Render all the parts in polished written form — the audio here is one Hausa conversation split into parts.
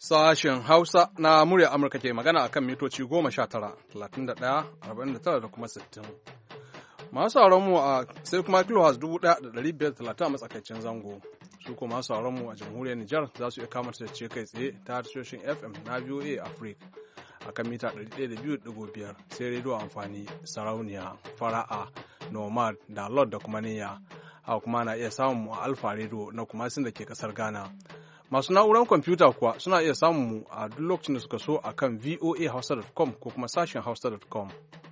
Sashen Hausa na murya Amurka ke magana akan mitoci 19, 31, 49 da kuma 60. Masu sauran mu a sai kuma kilohaz 1,530 a matsakaicin zango. Su kuma masu sauran mu a jamhuriyar Nijar za su iya kama ce kai tsaye ta tashoshin FM na VOA Africa akan mita 102.5 sai rediyo amfani sarauniya, fara'a, nomad, da lord da kuma niyya. Haka kuma na iya samun mu a Alfa Radio na kuma sun da ke kasar Ghana. Masu na'urar kwamfuta kuwa suna iya samun mu a duk lokacin da suka so a kan voahausa.com ko kuma sashen hausa.com.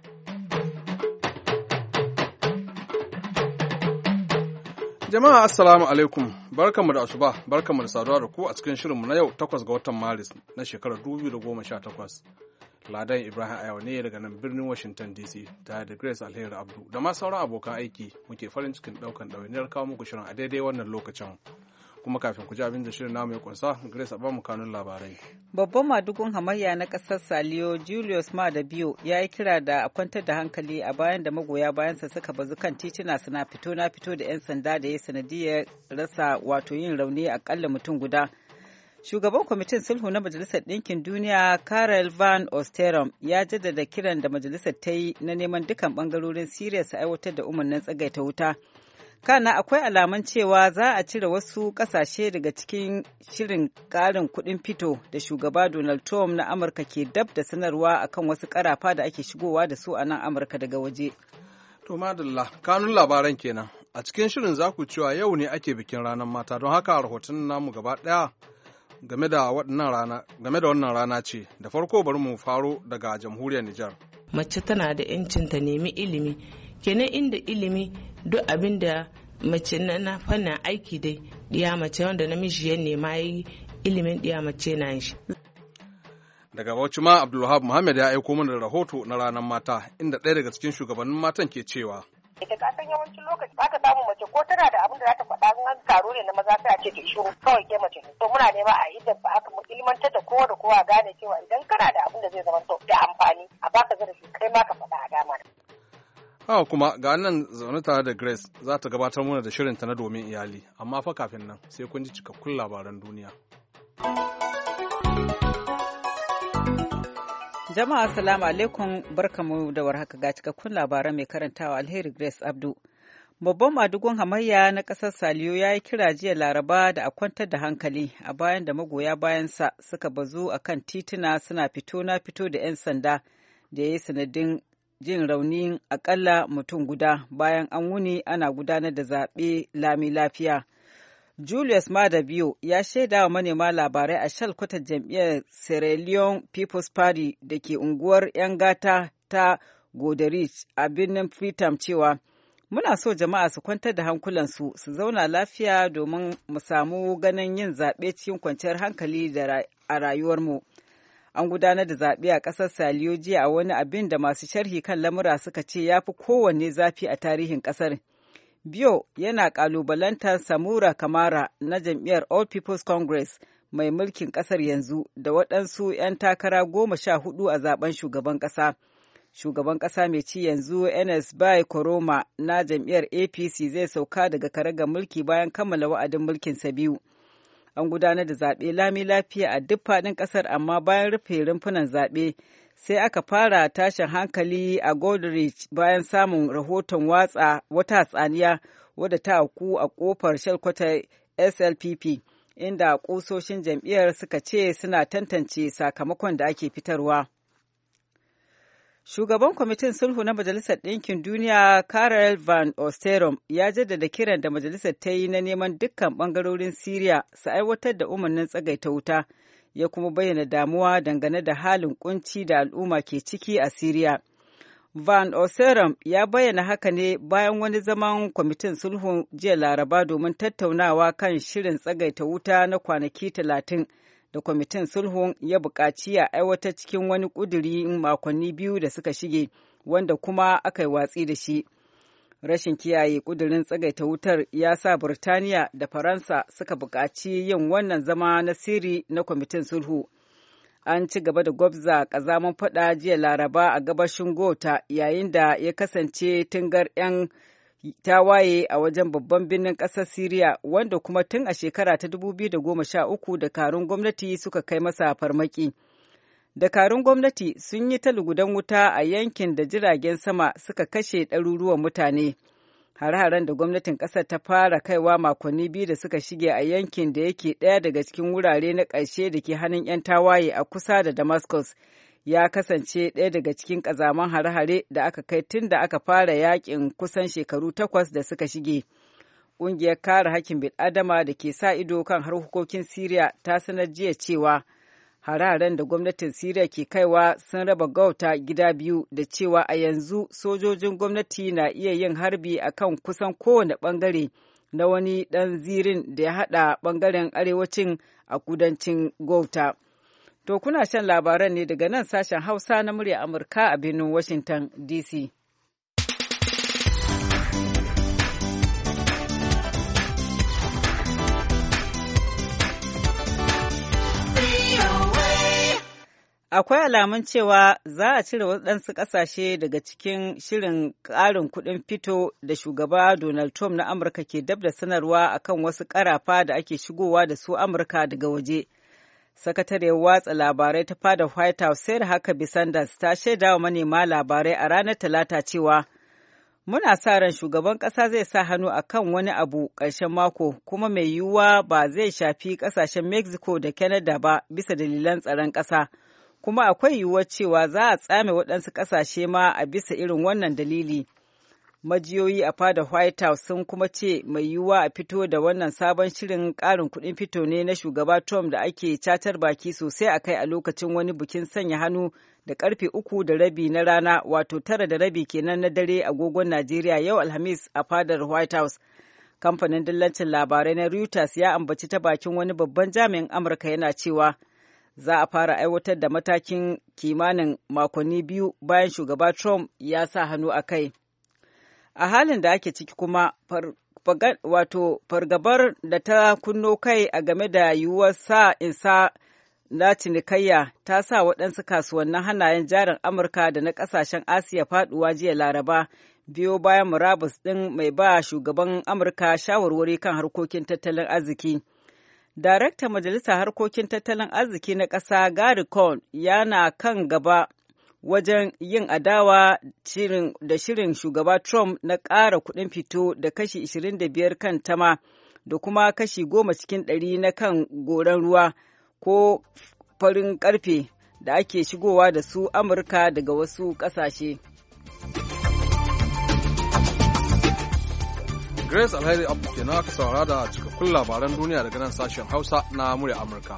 Jama'a assalamu alaikum, barkanmu da asuba, barkanmu da saduwa da ku a cikin shirinmu na yau 8 ga watan Maris na shekarar 2018. Ladan Ibrahim Ayawa ne daga nan birnin Washington DC tare da Grace Alheri Abdu da ma sauran abokan aiki muke farin cikin daukan ɗawainiyar kawo muku shirin a daidai wannan lokacin. Kuma kafin ku ji abin da shirin namu ya kunsa, Grace a bamu kanun labarai. Babban madugun hamayya na ƙasar Saliyo Julius Maada Bio ya yi kira da a kwantar da hankali a bayan da magoya bayansa suka bazu kan tituna suna fito na fito da 'yan sanda da ya sanadiyar rasa wato yin rauni akalla mutum guda. Shugaban kwamitin sulhu na Majalisar Ɗinkin Duniya Karel Van Oosterom ya jaddada kiran da majalisar ta yi na neman dukkan ɓangarorin Siriya su aiwatar da umarnin tsagaita wuta. Kana akwai alaman cewa za a cire wasu ƙasashe daga cikin shirin ƙarin kuɗin fito da shugaba Donald Trump na Amurka ke dab da sanarwa akan wasu ƙarafa da ake shigowa da su a nan Amurka daga waje. To madalla, kanun labaran kenan. A cikin shirin za ku cewa yau ne ake bikin ranar mata, don haka rahoton namu gaba ɗaya game da wannan rana ce. Da farko bari mu faro daga jamhuriyar Nijar. Mace tana da 'yancin ta nemi ilimi, kenan inda ilimi duk abin da mace na fannin aiki dai diya mace wanda namiji ya nema yi ilimin diya mace na shi. Daga Bauchi ma Abdulwahab Muhammad ya aiko mana da rahoto na ranar mata inda ɗaya daga cikin shugabannin matan ke cewa ita ka san yawancin lokaci ba ka samu mace ko tana da abin da za ta faɗa an taro ne na maza sai a ce ki shiru kawai ke mace to muna nema a idan ba haka mu ilmantar da kowa da kowa gane cewa idan kana da abin da zai zama to da amfani a baka zarafi kai ma ka faɗa a dama. Haka kuma ga nan zaune tare da Grace za ta gabatar mana da shirinta na domin iyali, amma fa kafin nan sai kun ji cikakkun labaran duniya. Jama'a assalamu alaikum, barkamu da warhaka ga cikakkun labaran mai karantawa Alheri Grace Abdu. Babban madugun hamayya na ƙasar Saliyo ya yi kira jiya Laraba da a kwantar da hankali a bayan da magoya bayansa suka bazu a kan tituna suna fito na fito da 'yan sanda da ya yi sanadin jin raunin akalla mutum guda bayan an wuni ana gudanar da zaɓe lami lafiya. Julius Maada Bio ya shaida wa manema labarai a shalkwatar jam'iyyar Sierra Leone People's Party da ke unguwar 'yan gata ta Goderich a birnin Freetown cewa muna so jama'a su kwantar da hankulansu su zauna lafiya domin mu samu ganin yin zaɓe cikin kwanciyar hankali a rayuwarmu. An gudanar da zaɓe a ƙasar Saliyo jiya a wani abin da masu sharhi kan lamura suka ce ya fi kowanne zafi a tarihin ƙasar. Bio yana ƙalubalantar Samura Kamara na jam'iyyar All People's Congress mai mulkin ƙasar yanzu da waɗansu 'yan takara 14 a zaben shugaban ƙasa. Shugaban ƙasa mai ci yanzu Ernest Bai Koroma na jam'iyyar APC zai sauka daga karagar mulki bayan kammala wa'adin mulkinsa biyu. An gudanar da zaɓe lami lafiya a duk faɗin ƙasar, amma bayan rufe rumfunan zaɓe sai aka fara tashin hankali a Goderich bayan samun rahoton wata hatsaniya wadda ta auku a ƙofar shalkwatar SLPP, inda ƙusoshin jam'iyyar suka ce suna tantance sakamakon da ake fitarwa. Shugaban kwamitin sulhu na Majalisar Ɗinkin Duniya Karel Van Oosterom ya jaddada kiran da majalisar ta yi na neman dukkan ɓangarorin Siriya su aiwatar da umarnin tsagaita wuta, ya kuma bayyana damuwa dangane da halin kunci da al'umma ke ciki a Siriya. Van Oosterom ya bayyana haka ne bayan wani zaman kwamitin sulhu jiya Laraba domin tattaunawa kan shirin tsagaita wuta na kwanaki 30 da kwamitin sulhun ya buƙaci a aiwatar cikin wani ƙuduri makonni 2 da suka shige, wanda kuma aka yi watsi da shi. Rashin kiyaye ƙudurin tsagaita wutar ya sa Burtaniya da Faransa suka buƙaci yin wannan zama na sirri na kwamitin sulhu. An ci gaba da gwabza ƙazaman faɗa jiya Laraba a gabashin Gota yayin da ya kasance tungar 'yan tawaye a wajen babban birnin ƙasar Siriya, wanda kuma tun a shekara ta 2013 dakarun gwamnati suka kai masa farmaki. Dakarun gwamnati sun yi ta lugudan wuta a yankin da jiragen sama suka kashe ɗaruruwan mutane. Hare-haren da gwamnatin ƙasar ta fara kaiwa makonni 2 da suka shige a yankin da yake ɗaya daga cikin wurare na ƙarshe da ke hannun 'yan tawaye a kusa da Damascus ya kasance ɗaya daga cikin ƙazaman hare-hare da aka kai tun da aka fara yakin kusan shekaru 8 da suka shige. Ƙungiyar kare hakkin bil'adama da ke sa ido kan harkokin Siriya ta sanar jiya cewa hare-haren da gwamnatin Siriya ke kaiwa sun raba Gauta gida biyu, da cewa a yanzu sojojin gwamnati na iya yin harbi a kan kusan kowane ɓangare na wani ɗan zirin da ya haɗa ɓangaren arewacin a kudancin Gauta. To kuna shan labaran ne daga nan sashen Hausa na murya Amurka a birnin Washington DC. Akwai alamun cewa za a cire waɗansu ƙasashe daga cikin shirin ƙarin kuɗin fito da shugaba Donald Trump na Amurka ke dab da sanarwa akan wasu ƙarafa da ake shigowa da su Amurka daga waje. Sakatariyar watsa labarai ta fadar White House Sarah Huckabee Sanders ta shaida wa manema labarai a ranar Talata cewa muna sa ran shugaban ƙasa zai sa hannu a kan wani abu ƙarshen mako, kuma mai yiwuwa ba zai shafi ƙasashen Mexico da Canada ba bisa dalilan tsaron ƙasa, kuma akwai yiwuwar cewa za a tsame waɗansu ƙasashe ma a bisa irin wannan dalili. Majiyoyi a fadar White House sun kuma ce mai yiwuwa a fito da wannan sabon shirin ƙarin kuɗin fito ne na shugaba Trump da ake catar baki sosai a kai a lokacin wani bikin sanya hannu da karfe 3:30 na rana, wato 9:30 kenan na dare agogon Najeriya yau Alhamis a fadar White House. Kamfanin dillancin labarai na Reuters ya ambaci ta bakin wani babban jami'in Amurka yana cewa za a fara aiwatar da matakin kimanin makonni 2 bayan shugaba Trump ya sa hannu a kai. A halin da ake ciki kuma fargabar da ta kunno kai a game da yiwuwar sa na cinikayya ta sa waɗansu kasuwannin hannayen jarin Amurka da na ƙasashen Asiya faɗuwa jiya Laraba, biyo bayan murabus ɗin mai ba shugaban Amurka shawarwari kan harkokin tattalin arziki. Daraktan Majalisar Harkokin Tattalin Arziki na ƙasa Gary Cohn yana kan gaba wajen yin adawa da shirin shugaba Trump na ƙara kuɗin fito da kashi 25 kan tama da kuma kashi 10 cikin 100 na kan goran ruwa ko farin ƙarfe da ake shigowa da su Amurka daga wasu ƙasashe. Grace Alheri Abdu kenan aka saurara da cikakkun labaran duniya daga nan sashen Hausa na murya Amurka.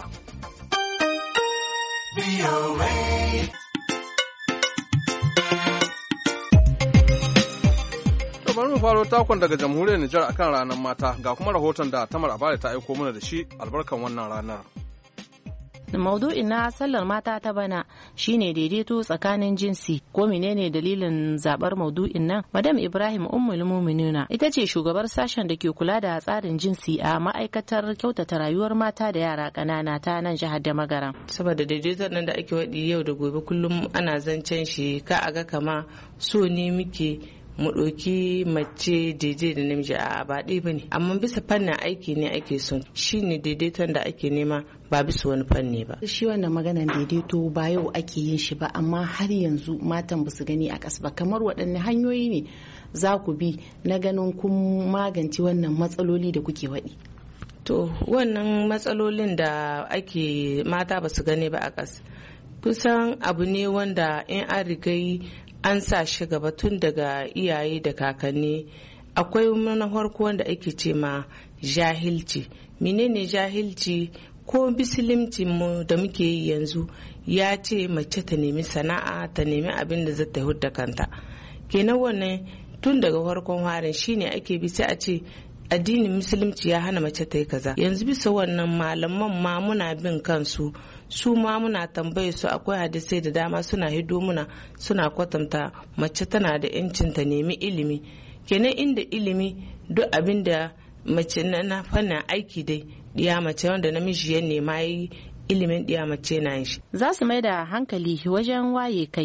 Bari mu faro takon daga jamhuriyar Nijar akan ranar mata, ga kuma rahoton da Tamar Abare ta aiko mana da shi albarkan wannan ranar. Maudu'in na sallar mata ta bana shine daidaito tsakanin jinsi. Ko menene dalilin zabar maudu'in nan? Madam Ibrahim Ummul Muminuna ita ce shugabar sashen da ke kula da tsarin jinsi a ma'aikatar kyautata rayuwar mata da yara ƙanana ta nan jihar da Magaran. Saboda daidaiton nan da ake waɗi yau da gobe kullum ana zancen shi, ka aga kama so ne muke mu ɗauki mace daidai da namiji a ba ɗaya ba ne, amma bisa fannin aiki ne ake son, shi ne daidaiton da ake nema ba bisa wani fanni ba. Shi wannan maganan daidaito ba yau ake yin shi ba, amma har yanzu matan ba su gani a ƙasa ba. Kamar waɗanne hanyoyi ne za ku bi na ganin kun magance wannan matsaloli da kuke waɗi? To wannan matsalolin da ake mata ba su gani ba a ƙasa, kusan abu ne wanda in an rigai an sa shi gaba tun daga iyaye da kakanni. Akwai na farko wanda ake ce ma jahilci. Menene jahilci? Ko bisilimci mu da muke yi yanzu ya ce mace ta nemi sana'a, ta nemi abin da zai ta hudda kanta. Kenan wannan tun daga farkon harin shine ake bi, sai a ce addinin musulunci ya hana mace ta yi kaza. Yanzu bisa wannan malaman ma muna bin kansu, su ma muna tambaye su, akwai hadisai da dama suna hido muna, suna kwatanta mace tana da yancin ta nemi ilimi. Kenan inda ilimi duk abin da mace na fannin aiki dai diya mace wanda namiji ya nema yi ilimin diya mace na shi. Za su mai da hankali wajen waye kai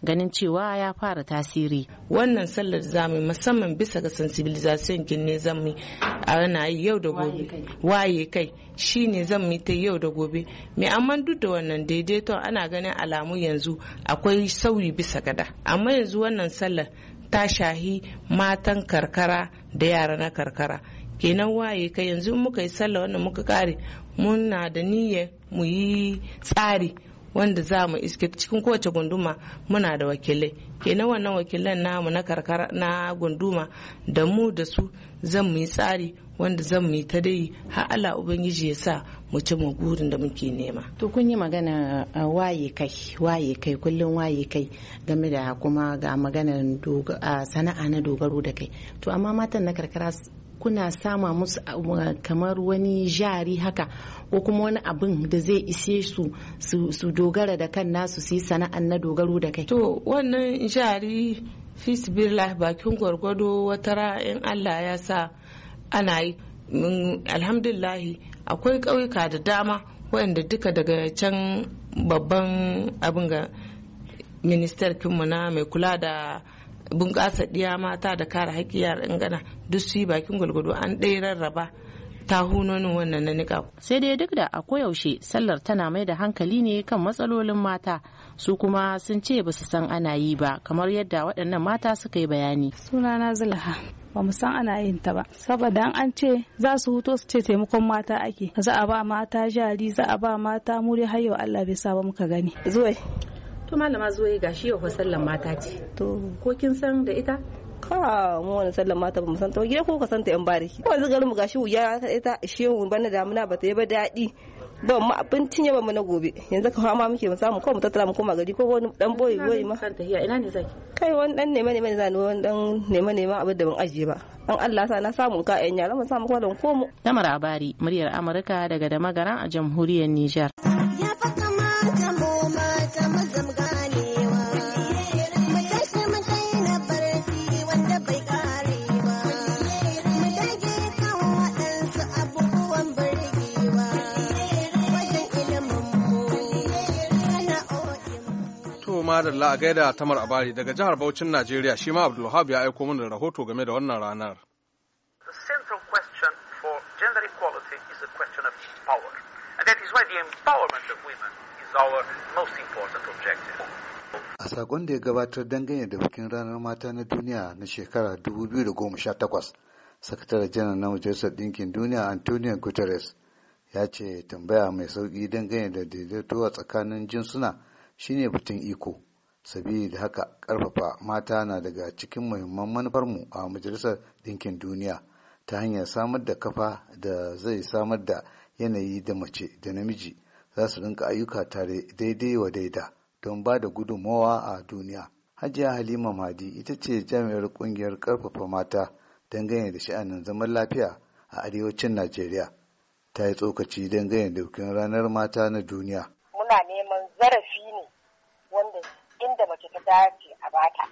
ganin cewa ya fara tasiri. Wannan sallar zamu musamman bisa ga sensibilization kin ne zamu ana yi yau da gobe, waye kai shine zamu ta yau da gobe. Me amma duk da wannan daidaito ana ganin alamu yanzu akwai sauyi bisa gada, amma yanzu wannan sallar ta shahi matan karkara da yara na karkara. Kenan waye kai yanzu in muka yi sallah wannan muka kare muna da niyya mu yi tsari wanda za mu iske cikin kowace gunduma muna da wakilai. Kenan wannan wakilan namu na karkara na gunduma da mu da su zan mu yi tsari wanda zan mu yi ta dai har Allah ubangiji ya sa mu ci mu burin da muke nema. To kun yi magana waye kai kullum waye kai game da kuma ga maganar sana'a na dogaro da kai. To amma matan na karkara kuna sama musu kamar wani jari haka ko kuma wani abin da zai ishe su dogara da kan nasu su yi sana'an na dogaro da kai. To wannan jari fisbillah bakin gwargwado wata in Allah ya sa ana yi. Alhamdulillahi akwai ƙauyuka da dama wanda duka daga can babban abin ga ministar kinmu na mai kula da bunƙasa ɗiya mata da kare haƙƙi yaran gana duk su yi bakin gwalgwado an ɗaya rarraba ta hunonin wannan na niƙa. Sai dai duk da a koyaushe sallar tana mai da hankali ne kan matsalolin mata, su kuma sun ce ba su san ana yi ba kamar yadda waɗannan mata suka yi bayani. Sunana Zulha, ba mu san ana yin ta ba saboda an ce za su huto su ce taimakon mata ake, za a ba mata jari, za a ba mata muri, har yau Allah bai sa ba muka gani. Zuwai to malama Zuwai gashi yau sallar mata ce, to ko kin san da ita? Ka mu wani sallar mata ba mu san ta ba, gida ko ka san ta yan bariki ko yanzu garin mu gashi wuya ita shehu bana damuna ba ta yi ba daɗi ba mu abincin yaba mu na gobe, yanzu ka fama muke mu samu ko mu tattara mu koma gari ko wani dan boyi ma kan tahiya ina ne zaki kai wani dan neman zani wani dan neman abin da ban ajiye ba, an Allah sa na samu ka yan yara mun samu kwalan komo. Tamar Abari, muryar Amurka daga Damagaran a jamhuriyar Nijar. Madalla a gaida Tamar Abari daga jihar Bauchin Najeriya, shi ma Abdulwahab ya aiko mana rahoto game da wannan ranar. The central question for gender equality is a question of power. And that is why the empowerment of women is our most important objective. A sakon da ya gabatar dangane da bikin ranar mata na duniya na shekara 2018, Sakataren Janar na Majalisar Ɗinkin Duniya Antonio Guterres ya ce tambaya mai sauƙi dangane da daidaito a tsakanin jinsuna shine batun iko, sabida haka karfafa mata na daga cikin muhimman manufarmu a Majalisar Ɗinkin Duniya ta hanyar samar da kafa da zai samar da yanayi da mace da namiji za su rinka ayyuka tare daidai wa daida don ba da gudunmawa a duniya. Hajiya Halima Madi ita ce jami'ar kungiyar karfafa mata dangane da sha'anin zaman lafiya a arewacin Najeriya. Ta yi tsokaci dangane da bikin ranar mata na duniya. Muna neman zarafi ne wanda inda mace ta dace a bata,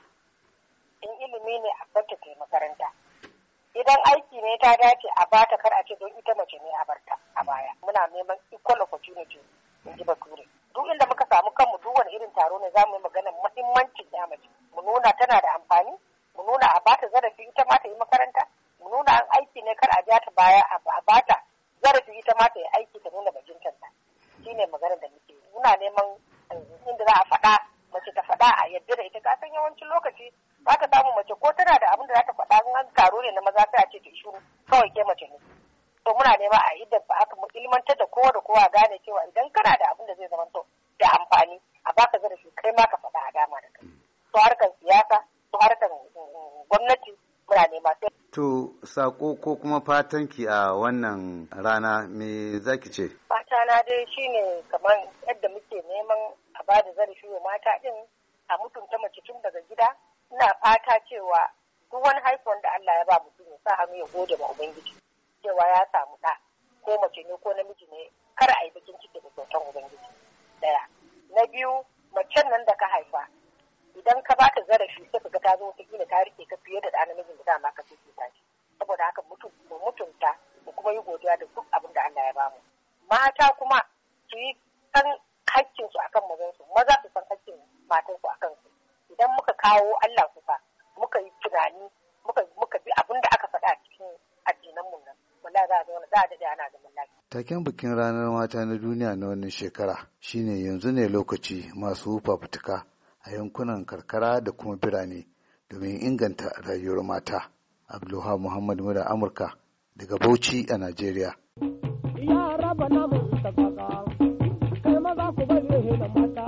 in ilimi ne a barta ta makaranta, idan aiki ne ta dace a bata, kar a ce don ita mace ne a barta a baya. Muna neman equal opportunity in ji Bature. Duk inda muka samu kanmu duk wani irin taro ne za mu yi magana muhimmancin ya mace, mu nuna tana da amfani, mu nuna a bata zarafi ita ma ta yi makaranta, mu nuna an aiki ne kar a ja ta baya a bata zarafi ita ma ta yi aiki ta nuna bajintanta. Shine maganar da muke. Muna neman inda za a faɗa mace ta faɗa a yadda da ita, ka san yawancin lokaci za ka samu mace ko tana da abin da za ta faɗa in an taro ne na maza sai a ce ta shiru kawai ke mace ne. To muna nema a yi da aka mu ilmantar da kowa da kowa gane cewa idan kana da abin da zai zama to da amfani a baka zarafi kai ma ka faɗa a dama da kai. To harkar siyasa, to harkar gwamnati muna nema sai. To sako ko kuma fatanki a wannan rana me zaki ce? Fatana dai shine kamar yadda muke neman a ba da zarafi wa mata din a mutunta mace tun daga gida. Ina fata cewa duk wani haifuwan da Allah ya ba mutum ya sa hannu ya gode ma Ubangiji cewa ya samu ɗa ko mace ne ko namiji ne, kar a yi bakin ciki da kyautan Ubangiji. Daya. Na biyu, macen nan da ka haifa idan ka ba ta zarafi sai ka ga ta zo wata gina ta rike ka fiye da ɗa namijin da dama ka fice ta shi. Saboda haka mutunta mu kuma yi godiya da duk abin da Allah ya bamu. Mata kuma su yi san hakkinsu akan mazansu, maza su san hakkin matansu akan su idan muka kawo Allah kusa muka yi tunani muka bi abin da aka faɗa a cikin addinan mu nan wallahi za a daɗe ana zaman lafiya. Taken bikin ranar mata na duniya na wannan shekara shine yanzu ne lokaci masu fafutuka a yankunan karkara da kuma birane domin inganta rayuwar mata. Abdulwahab Muhammad Mura Amurka daga Bauchi a Najeriya. Ya raba na mu safaka kai maza ku bari da mata.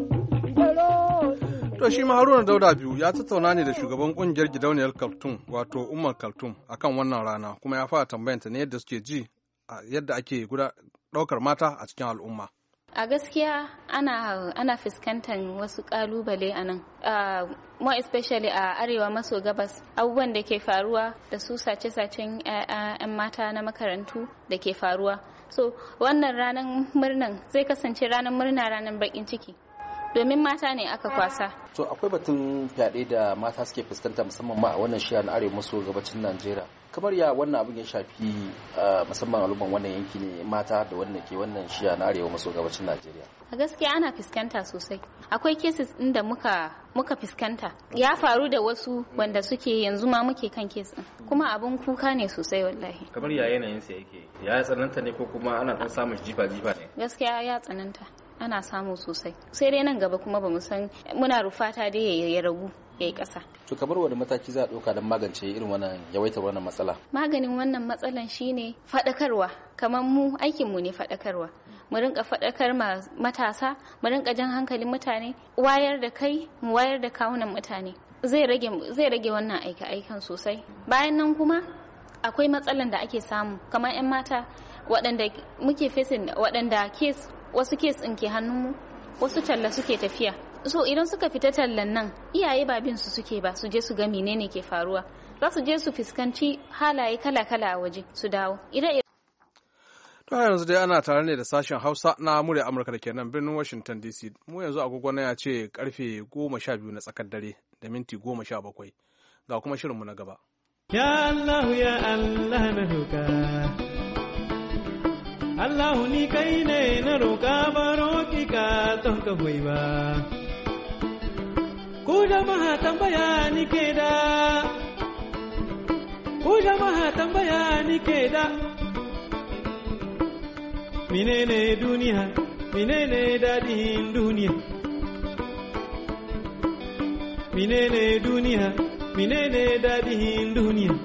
To shi ma Haruna Dauda biyu ya tattauna ne da shugaban kungiyar gidauniyar Kaltum wato Ummar Kaltum akan wannan rana kuma ya fara tambayanta ne yadda suke ji yadda ake ɗaukar mata a cikin al'umma. A gaskiya ana fuskantar wasu kalubale a nan, more especially a arewa maso gabas, abubuwan da ke faruwa da su sace-sacen 'yan mata na makarantu da ke faruwa. So wannan ranar murnan zai kasance ranar murna, ranar bakin ciki. Domin mata ne aka kwasa. To akwai batun fyaɗe da mata suke fuskanta musamman ma a wannan shiya na arewa maso gabacin Najeriya. Kamar ya wannan abin ya shafi musamman al'umman wannan yanki ne mata da wannan ke wannan shiya na arewa maso gabacin Najeriya. A gaskiya ana fuskanta sosai. Akwai cases ɗin da muka fuskanta. Ya faru da wasu wanda suke yanzu ma muke kan case ɗin. Kuma abin kuka ne sosai wallahi. Kamar ya yanayin sa yake? Ya tsananta ne ko kuma ana ɗan samun jifa-jifa ne? Gaskiya ya tsananta. Ana samu sosai, sai dai nan gaba kuma bamu san, muna rufata dai ya ragu ya yi ƙasa. To kamar wani mataki za a ɗauka don magance irin wannan yawaitar wannan matsala? Maganin wannan matsalan shine faɗakarwa, kamar mu aikinmu ne faɗakarwa. Mu rinka faɗakar matasa, mu rinka jan hankalin mutane, wayar da kai, mu wayar da kawunan mutane. Zai rage wannan aika-aikan sosai. Bayan nan kuma akwai matsalan da ake samu, kamar 'yan mata waɗanda muke facing, waɗanda wasu kes ɗin ke hannunmu, wasu talla suke tafiya. So idan suka fita tallan nan, iyaye ba bin su suke ba, su je su ga menene ke faruwa. Za su je su fuskanci halaye kala-kala a waje su dawo. To yanzu dai ana tare ne da sashen Hausa na murya Amurka da ke nan birnin Washington DC. Mu yanzu agogo na ya ce karfe 12 na tsakar dare da minti 17. Ga kuma shirinmu na gaba. Ya Allah ya Allah na roƙa. Allah ni kai ne na roƙa baro ki ka ton ka hoyi ba. Ku jama'a tambaya ni ke da. Ku jama'a tambaya ni ke da. Menene duniya, menene daɗin duniya. Menene duniya, menene daɗin duniya.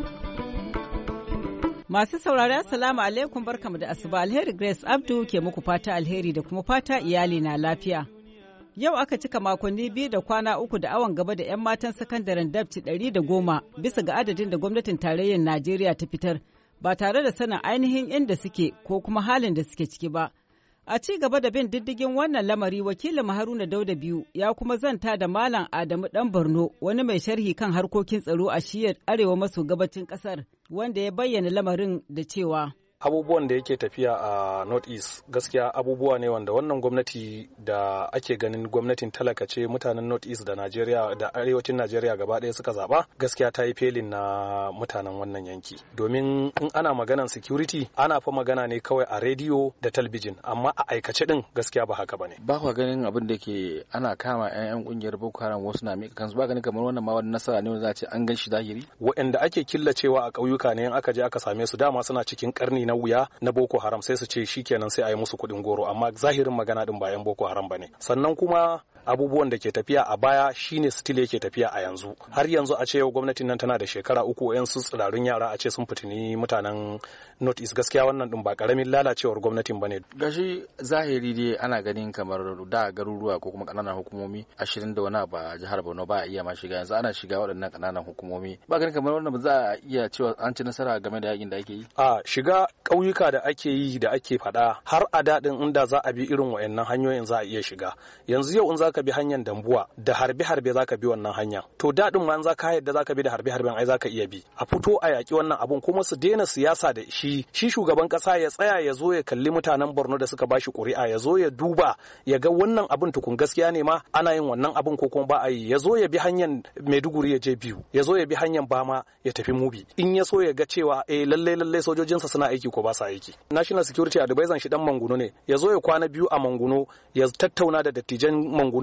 Masu saurari assalamu alaikum, barkamu da asuba. Alheri Grace Abdu ke muku fata alheri da kuma fata iyali na lafiya. Yau aka cika makonni 2 da kwana 3 da awon gaba da 'yan matan sakandaren Dabci 110 bisa ga adadin da gwamnatin tarayyar Najeriya ta fitar, ba tare da sanin ainihin inda suke ko kuma halin da suke ciki ba. A ci gaba da bin diddigin wannan lamari, wakilin Haruna Dauda biyu ya kuma zanta da Malam Adamu Dan Borno, wani mai sharhi kan harkokin tsaro a shiyar arewa maso gabacin kasar, wanda ya bayyana lamarin da cewa abubuwan da yake tafiya a North East gaskiya abubuwa ne wanda wannan gwamnati da ake ganin gwamnatin talaka ce, mutanen North East da Najeriya da arewacin Najeriya gaba ɗaya suka zaba, gaskiya ta yi felin na mutanen wannan yanki. Domin in ana maganan security ana fa magana ne kawai a rediyo da talbijin, amma a aikace din gaskiya ba haka bane. Ba ku ganin abin da ke ana kama 'yan kungiyar Boko Haram wasu na mika kansu, ba ganin kamar wannan ma wani nasara ne wanda za a ce an gan shi zahiri? Waɗanda ake killacewa a ƙauyuka ne in aka je aka same su dama suna cikin karni na wuya na Boko Haram, sai su ce shikenan sai a yi musu kuɗin goro, amma zahirin magana din ba 'yan Boko Haram bane. Sannan kuma abubuwan da ke tafiya a baya shine still yake tafiya a yanzu. Har yanzu a ce yau gwamnatin nan tana da shekara 3, 'yan su tsirarun yara a ce sun fitini mutanen North East, gaskiya wannan din ba karamin lalacewar gwamnatin bane. Gashi zahiri dai ana ganin kamar da garuruwa ko kuma kananan hukumomi 20 da wani ba jihar Borno ba a iya ma shiga, yanzu ana shiga waɗannan kananan hukumomi. Ba ganin kamar wannan ba za a iya cewa an ci nasara game da yakin da ake yi? A shiga ƙauyuka da ake yi da ake faɗa har a daɗin inda za a bi irin wayannan hanyoyin za a iya shiga. Yanzu yau in za ka bi hanyar Dambuwa da harbe-harbe za ka bi wannan hanya, to daɗin ma in za ka yadda za ka bi da harbe-harben ai za ka iya bi. A fito a yaƙi wannan abun, kuma su daina siyasa da shi shugaban ƙasa ya tsaya ya zo ya kalli mutanen Borno da suka bashi ƙuri'a, ya zo ya duba ya ga wannan abun tukun gaskiya ne ma ana yin wannan abun ko kuma ba a yi. Ya zo ya bi hanyar Maiduguri ya je Biu, ya zo ya bi hanyar Bama ya tafi Mubi, in ya so ya ga cewa lalle sojojinsa suna aiki ko ba sa aiki. National Security Advisor shi dan Manguno ne, ya zo ya kwana 2 a Manguno ya tattauna da dattijan Manguno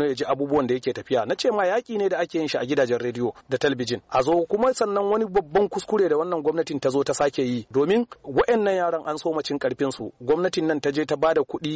Borno ya ji abubuwan da yake tafiya. Na ce ma yaki ne da ake yin shi a gidajen rediyo da talabijin. A zo kuma sannan wani babban kuskure da wannan gwamnatin ta zo ta sake yi, domin waɗannan yaran an so macin karfin su. Gwamnatin nan ta je ta bada kuɗi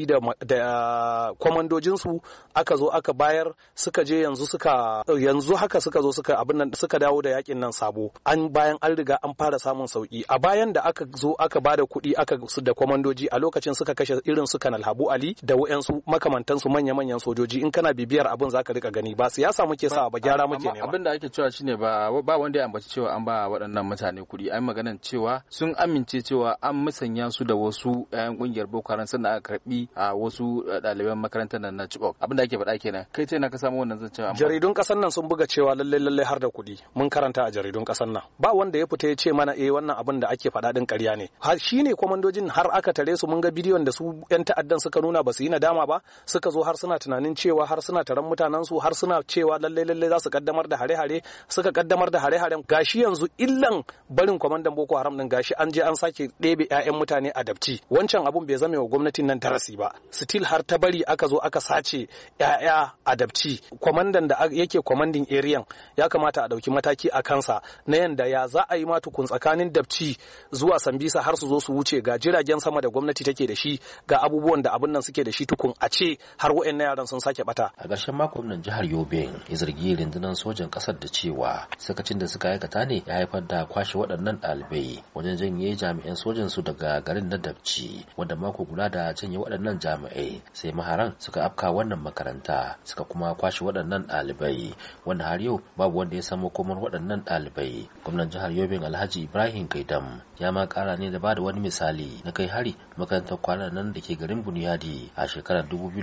da kwamandojin su, aka zo aka bayar, suka je yanzu haka suka zo suka abin nan suka dawo da yakin nan sabo. Bayan an riga an fara samun sauki. A bayan da aka zo aka bada kuɗi aka da kwamandoji, a lokacin suka kashe irin su Kanal Habu Ali da wayansu makamantan su manya-manyan sojoji. In kana bibiyar abin zaka rika gani, ba siyasa muke sa ba, gyara muke nema. Abin da ake cewa shine ba wanda ya ambaci cewa an ba waɗannan mutane kuɗi. Ai maganan cewa sun amince cewa an musanya su da wasu ƴan kungiyar Boko Haram sannan aka karbi a wasu ɗaliban makarantar nan na Chibok. Abin da ake faɗa kenan. Kai ce na ka samu wannan zancen. Jaridun ƙasar nan sun buga cewa lalle har da kuɗi. Mun karanta a jaridun ƙasar nan. Ba wanda ya fita ya ce mana wannan abin da ake faɗa din ƙarya ne. Har shine kwamandojin har aka tare su, mun ga bidiyon da su ƴan ta'addan suka nuna ba su yi nadama ba, suka zo har suna tunanin cewa har suna taron mutanen su, har suna cewa lalle za su kaddamar da hare-hare, suka kaddamar da hare-haren. Gashi yanzu illan barin kwamandan Boko Haram din gashi an je an sake ɗebe ƴaƴan mutane a dabci. Wancan abun bai zame wa gwamnatin nan darasi ba. Still har ta bari aka zo aka sace ƴaƴa a dabci. Kwamandan da yake kwamandin area ya kamata a dauki mataki a kansa na yanda ya za a yi ma tukun tsakanin dabci zuwa Sambisa har su zo su wuce, ga jiragen sama da gwamnati take da shi, ga abubuwan da abin nan suke da shi, tukun a ce har waɗannan yaran sun sake bata. A ƙarshen makon nan jihar Yobe ya zargi rundunar sojan ƙasar da cewa sakacin da suka aikata ne ya haifar da kwashe waɗannan ɗalibai wajen janye jami'an sojan su daga garin na Dabci, wanda mako guda da janye waɗannan jami'ai sai maharan suka afka wannan makaranta suka kuma kwashe waɗannan ɗalibai, wanda har yau babu wanda ya samu komar waɗannan ɗalibai. Gwamnan jihar Yobe Alhaji Ibrahim Gaidam ya ma ƙara ne da bada wani misali na kai hari makarantar kwanan nan da ke garin Buniyadi a shekarar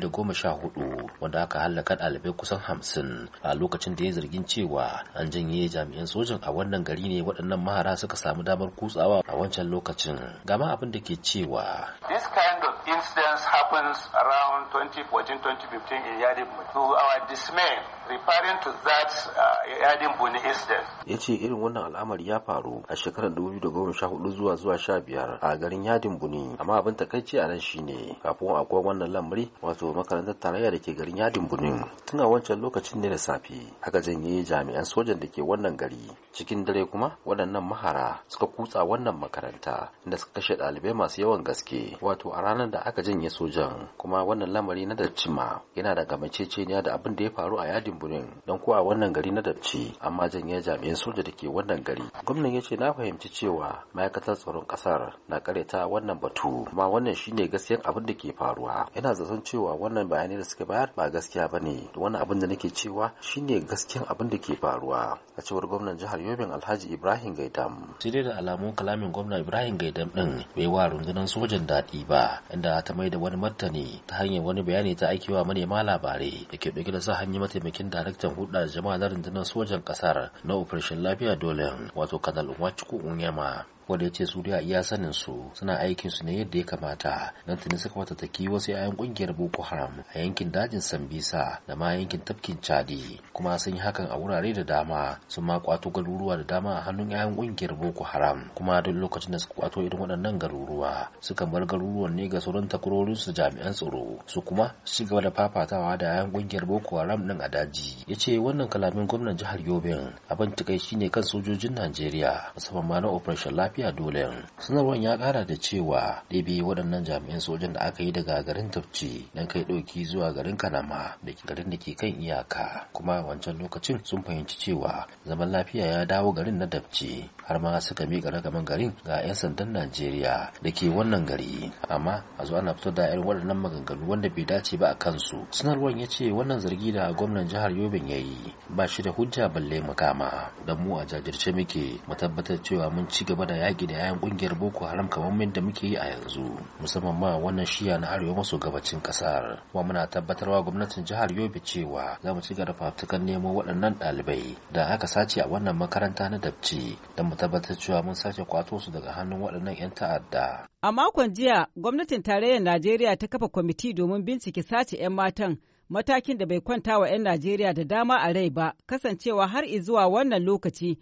2014 wanda aka hallaka ɗalibai kusan 50 a lokacin da ya zargin cewa an janye jami'an sojan a wannan gari ne waɗannan mahara suka samu damar kutsawa a wancan lokacin. Gama abin da ke cewa this kind of incidents happens around 2014-2015 in Yadimbu. To our dismay, referring to that Yadimbu incident. Ya ce irin wannan al'amari ya faru a shekarar 2014 zuwa 15 a garin Yadimbu ne, amma abin takaici a nan shine kafin akwai wannan lamari wato makarantar tarayya da ke garin Yadimbu ne tun a wancan lokacin ne da safe haka janye jami'an sojan da ke wannan gari. Cikin dare kuma waɗannan mahara suka kutsa wannan makaranta inda suka kashe ɗalibai masu yawan gaske, wato a ranar da aka janye sojan. Kuma wannan lamari na Dabcima yana da gamaceceniya da abin da ya faru a Yadimbu don kuwa wannan gari na Dabci amma janye jami'an soja da ke wannan gari. Gwamnan ya ce na fahimci cewa ma'aikatar tsaron kasar na kareta wannan batu, amma wannan shine gaskiyar abin da ke faruwa. Yana zaton cewa wannan bayanai da suka bayar ba gaskiya bane, wannan abin da nake cewa shine gaskiyar abin da ke faruwa, a cewar gwamnan jihar Yobe Alhaji Ibrahim Gaidam. Sai dai da alamun kalamin gwamna Ibrahim Gaidam din bai wa rundunar sojan daɗi ba, inda ta mai da wani martani ta hanyar wani bayani ta aikewa manema labarai da ke ɗauke da sa hanyar mataimakin daraktan hulɗa jama'a na rundunar sojan ƙasar na operation lafiya dole wato kanal Nwachukwu Unyama, wanda ya ce su da iya sanin su suna aikin su ne yadda ya kamata. Nan tuni suka watattaki wasu 'ya'yan kungiyar Boko Haram a yankin dajin Sambisa da ma yankin tafkin Chadi, kuma sun yi hakan a wurare da dama, sun ma kwato garuruwa da dama a hannun 'ya'yan kungiyar Boko Haram. Kuma duk lokacin da suka kwato irin waɗannan garuruwa suka bar garuruwan ne ga sauran takwarorin su jami'an tsaro, su kuma su gaba da fafatawa da 'ya'yan kungiyar Boko Haram din a daji. Ya ce wannan kalamin gwamnan jihar Yobe abin takaici ne kan sojojin Najeriya musamman ma na operation lafiya dole. Sanarwar ya kara da cewa ɗebe waɗannan jami'an sojan da aka yi daga garin Tafci don kai ɗauki zuwa garin Kanama da garin da ke kan iyaka, kuma wancan lokacin sun fahimci cewa zaman lafiya ya dawo garin na Tafci, har ma suka miƙa ragaman garin ga 'yan sandan Najeriya da ke wannan gari, amma a zo ana fitar da irin waɗannan maganganu wanda bai dace ba a kansu. Sanarwar ya ce wannan zargi da gwamnan jihar Yobe ya yi ba shi da hujja balle makama, dan mu a jajirce muke mu tabbatar cewa mun ci gaba da yaƙi da 'ya'yan ƙungiyar Boko Haram kamar yadda muke yi a yanzu, musamman ma wannan shiya na arewa maso gabacin ƙasar. Kuma muna tabbatarwa gwamnatin jihar Yobe cewa za mu ci gaba da fafutukan nemo waɗannan ɗalibai da aka sace a wannan makaranta na Dabci don mu tabbatar cewa mun sake kwato su daga hannun waɗannan 'yan ta'adda. A makon jiya, gwamnatin tarayyar Najeriya ta kafa kwamiti domin bincike sace 'yan matan, matakin da bai kwanta wa 'yan Najeriya da dama a rai ba, kasancewa har izuwa wannan lokaci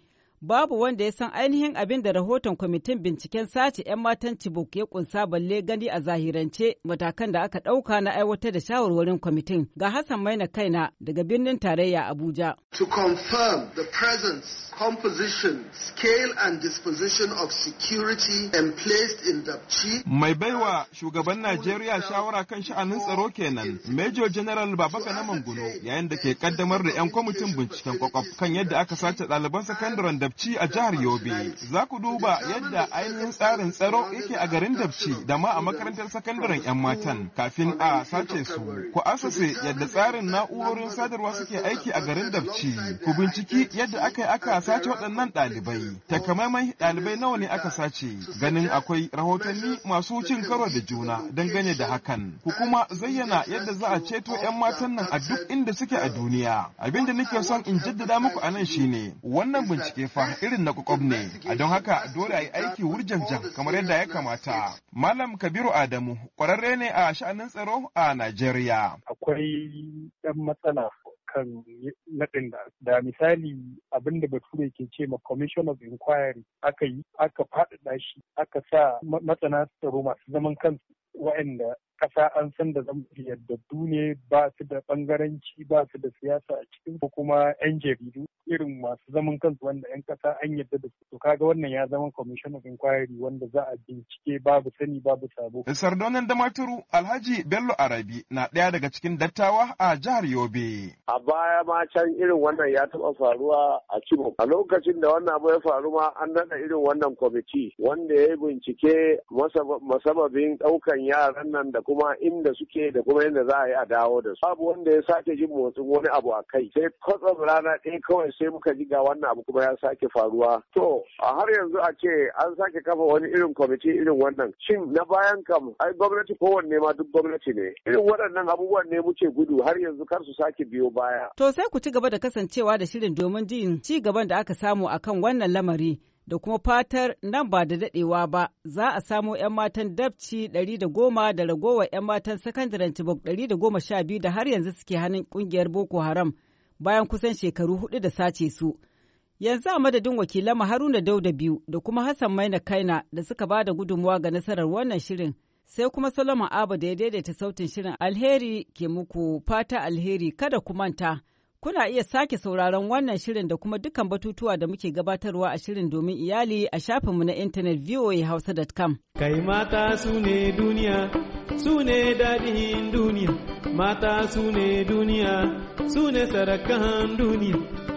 babu wanda ya san ainihin abin da rahoton kwamitin binciken sace 'yan matan Chibok ya kunsa balle gani a zahirance matakan da aka ɗauka na aiwatar da shawarwarin kwamitin. Ga Hassan Maina Kaina daga birnin tarayya Abuja. To confirm the presence, composition, scale and disposition of security emplaced in Dapchi. Mai baiwa shugaban Najeriya shawara kan sha'anin tsaro kenan, Major General Babagana Manguno, yayin da ke kaddamar da 'yan kwamitin binciken kwakwaf kan yadda aka sace ɗaliban sakandaren Dapchi a jihar Yobe. Za ku duba yadda ainihin tsarin tsaro yake a garin Dapchi da ma a makarantar sakandaren 'yan matan kafin a sace su. Ku asase yadda tsarin na'urorin sadarwa suke aiki a garin Dapchi. Ku binciki yadda aka sace waɗannan ɗalibai. Takamaimai ɗalibai nawa ne aka sace? Ganin akwai rahotanni masu cin karo da juna dangane da hakan. Ku kuma zayyana yadda za a ceto 'yan matan nan a duk inda suke a duniya. Abin da nake son in jaddada muku a nan shine wannan bincike fa irin na kwakwab ne. A don haka dole a yi aiki wurjanjan kamar yadda ya kamata. Malam Kabiru Adamu ƙwararre ne a sha'anin tsaro a Najeriya. Akwai ɗan matsala kan naɗin da misali abin da bature ke ce ma commission of inquiry aka faɗaɗa shi aka sa masana tsaro masu zaman kansu waɗanda ƙasa an san da zama yardaddu ne ba su da ɓangaranci ba su da siyasa a cikin ko kuma 'yan jaridu irin masu zaman kansu wanda 'yan ƙasa an yarda da su. To kaga wannan ya zama commission of inquiry wanda za a bincike babu sani babu sabo. Sardaunan Damaturu Alhaji Bello Arabi na ɗaya daga cikin dattawa a jihar Yobe. A baya ma can irin wannan ya taɓa faruwa a Chibok. A lokacin da wannan abu ya faru ma an naɗa irin wannan kwamiti wanda ya yi bincike masababin ɗaukan yaran nan da kuma inda suke da kuma yadda za a yi a dawo da su. Babu wanda ya sake jin motsin wani abu a kai. Sai kwatsam rana ɗaya kawai sai muka ji ga wannan abu kuma ya sake faruwa. To a har yanzu a ce an sake kafa wani irin kwamiti irin wannan. Shin na bayan kam ai gwamnati kowanne ma duk gwamnati ne. Irin waɗannan abubuwan ne muke gudu har yanzu kar su sake biyo baya. To sai ku ci gaba da kasancewa da shirin domin jin ci gaban da aka samu akan wannan lamari. Da kuma fatar nan ba da daɗewa ba za a samo 'yan matan Dapchi 110 da ragowar 'yan matan sakandaren Chibok 112 da har yanzu suke hannun ƙungiyar Boko Haram bayan kusan shekaru 4 da sace su. Yanzu a madadin wakilan Haruna Dauda biyu da kuma Hassan Maina Kaina da suka ba da gudunmuwa ga nasarar wannan shirin. Sai kuma Solomon Abu da ya daidaita sautin shirin. Alheri ke muku fata alheri, kada ku manta. Kuna iya sake sauraron wannan shirin da kuma dukkan batutuwa da muke gabatarwa a shirin domin iyali a shafinmu na intanet voahausa.com. Kai mata su ne duniya, su ne daɗin duniya, mata su ne duniya, su ne sarakan duniya,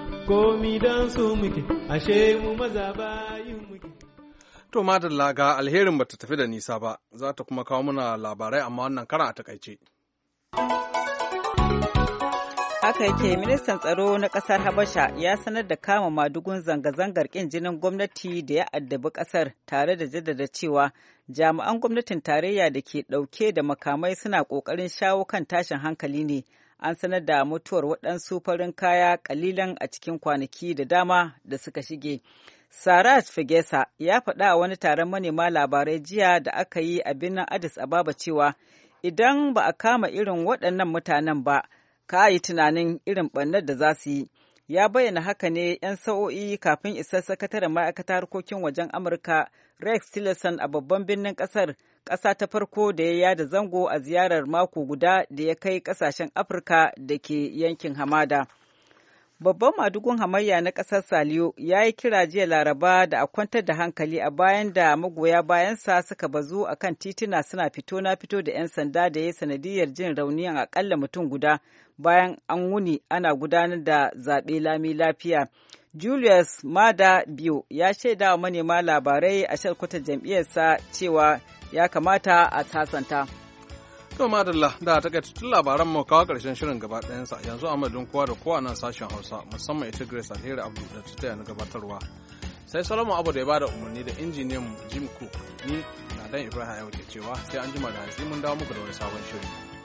komi don su muke, ashe mu maza bayin muke. To madalla ga alherin bata tafi da nisa ba, za ta kuma kawo muna labarai amma wannan karan a takaice. Haka yake, ministan tsaro na ƙasar Habasha ya sanar da kama madugun zanga-zangar ƙin jinin gwamnati da ya addabi ƙasar tare da jaddada cewa jami'an gwamnatin tarayya da ke ɗauke da makamai suna ƙoƙarin shawo kan tashin hankali ne. An sanar da mutuwar waɗansu farin kaya ƙalilan a cikin kwanaki da dama da suka shige. Saraj Fegesa ya faɗa a wani taron manema labarai jiya da aka yi a birnin Addis Ababa cewa idan ba a kama irin waɗannan mutanen ba, ka yi tunanin irin ɓannar da za su yi. Ya bayyana haka ne 'yan sa'o'i kafin isar sakataren ma'aikatar harkokin wajen Amurka Rex Tillerson a babban birnin ƙasar, ƙasa ta farko da ya yada zango a ziyarar mako guda da ya kai ƙasashen Afirka da ke yankin hamada. Babban madugun hamayya na ƙasar Saliyo ya yi kira jiya Laraba da a kwantar da hankali a bayan da magoya bayansa suka bazu a kan tituna suna fito na fito da 'yan sanda da ya sanadiyar jin rauniyan akalla mutum guda bayan an wuni ana gudanar da zaɓe lami lafiya. Julius Mada Biyo ya shaida wa manema labarai a shalkwatar jam'iyyarsa cewa ya kamata a sasanta. To madalla da takaitattun labaran mu kawo karshen shirin gaba ɗayansa yanzu a madadin kowa da kowa nan sashen Hausa musamman ita Grace Alheri Abdu da ta taya na gabatarwa. Sai Solomon Abu da ya bada umarni da injiniyan mu Jim Cook ni na dan Ibrahim Ayo ke cewa sai an jima da hantsi mun dawo muku da wani sabon shiri.